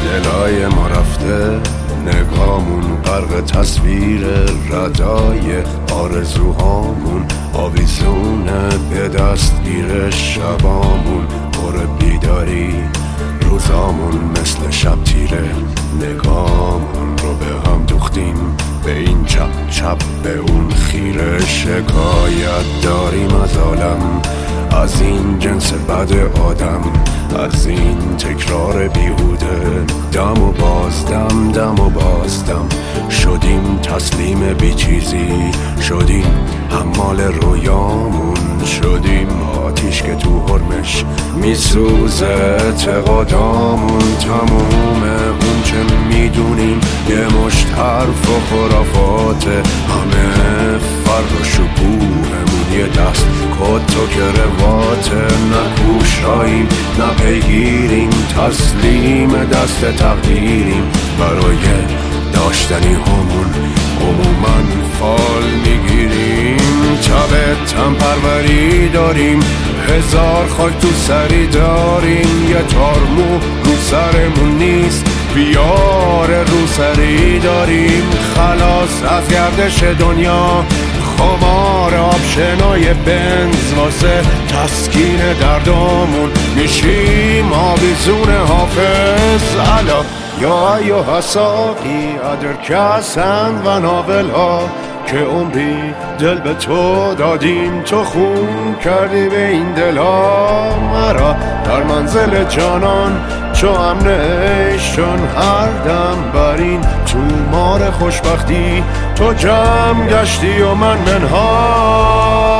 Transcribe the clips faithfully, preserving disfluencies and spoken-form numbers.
دلای ما رفته، نگامون غرق تصویر ردای آرزوهامون، آویزونه به دستگیر شبامون، پر بیداری روزامون مثل شب تیره، نگامون رو به هم دوختیم، به این چپ چپ به اون خیره. شکایت داریم از عالم، از این جنس بد آدم، از این تکرار بیهوده. دم و بازدم دم و بازدم شدیم تسلیم بی چیزی، شدیم حمال رویامون، شدیم آتیش که تو حرمش میسوزه اعتقادامون. تموم اون چه میدونیم یه مشت حرف و خرافات، همه فرق و شکوهمون یه دست کت و کروات. نه کوشاییم نه پیگیریم، تسلیم دست تقدیریم، برای داشتنی همون عموماً فال میگیریم. تب تن پروری داریم، هزار خاک تو سری داریم، یه تارمو رو سرمون نیست، بیار رو سری داریم. خلاص از گردش دنیا، خمار آبشنای بنز، واسه تسکین دردامون میشیم آویزون حافظ. علا یا ایها ساقی ادرکسند و ناول ها، که عمری دل به تو دادیم، تو خون کردی به این دل ها. مرا در منزل جانان چو امن عشق، چون هر دم برین تو مار خوشبختی، تو جمع گشتی و من منها.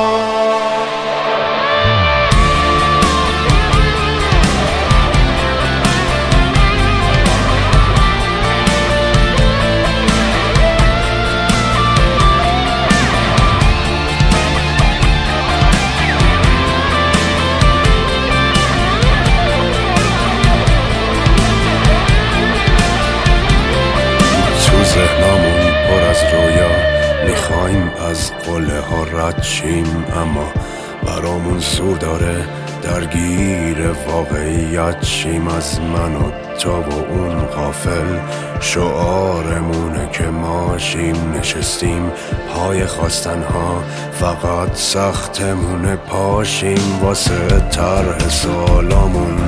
ذهنمون پر از رویا، میخوایم از قله ها رد شیم، اما برامون زور داره درگیر واقعیت شیم. از من و تو و اون غافل شعارمونه که ماشیم، نشستیم پای خواستنها، فقط سختمونه پاشیم. واسه طرح سوالامون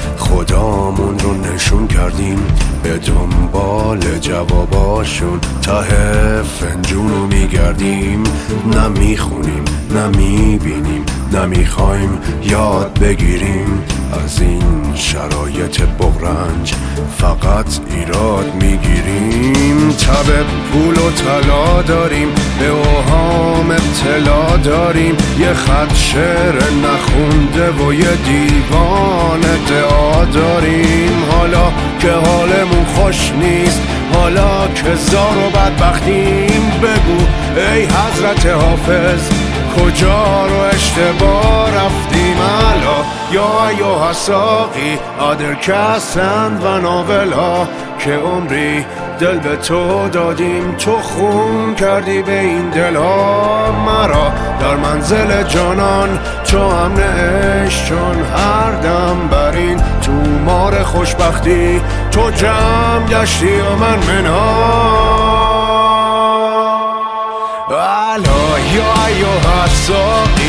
خدامون رو نشون کردیم، به دنبال جواباشون ته فنجون رو میگردیم. نه میخونیم نه میبینیم، نه میخوایم یاد بگیریم، از این شرایط بغرنج فقط ایراد میگیریم. تب پول و طلا داریم، به اوهام اطلاع داریم، یه خط شعر نخونده و یه دیوان ادعا داریم. حالا که حالمون خوش نیست، حالا که زار و بدبختیم، بگو ای حضرت حافظ کجا رو اشتباه رفتیم. علا یا ایها ساقی ادرکسند و ناول ها، که عمری دل به تو دادیم، تو خون کردی به این دل ها. مرا در منزل جانان چو امن عشق، چون هر دم برین تو مار خوشبختی، تو جمع گشتی و من منها. علا یا ایها ساقی